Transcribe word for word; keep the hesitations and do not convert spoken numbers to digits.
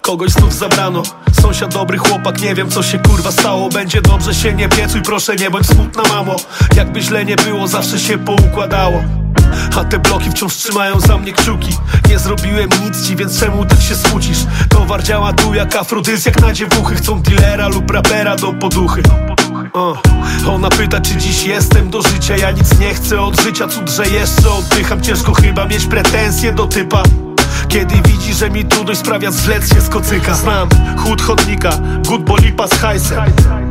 Kogoś znów zabrano. Sąsiad dobry chłopak, nie wiem co się kurwa stało. Będzie dobrze, się nie piecuj, proszę nie bądź smutna mamo. Jakby źle nie było, zawsze się poukładało. A te bloki wciąż trzymają za mnie kciuki. Nie zrobiłem nic ci, więc czemu tak się smucisz? Towar działa tu jak afrodyzjak na dziewuchy. Chcą dealera lub rapera do poduchy. uh. Ona pyta, czy dziś jestem do życia. Ja nic nie chcę od życia, cud, że jeszcze oddycham. Ciężko chyba mieć pretensje do typa, kiedy widzi, że mi trudność sprawia, zlec się z kocyka. Znam chód chodnika, good bo lipa z hajsem.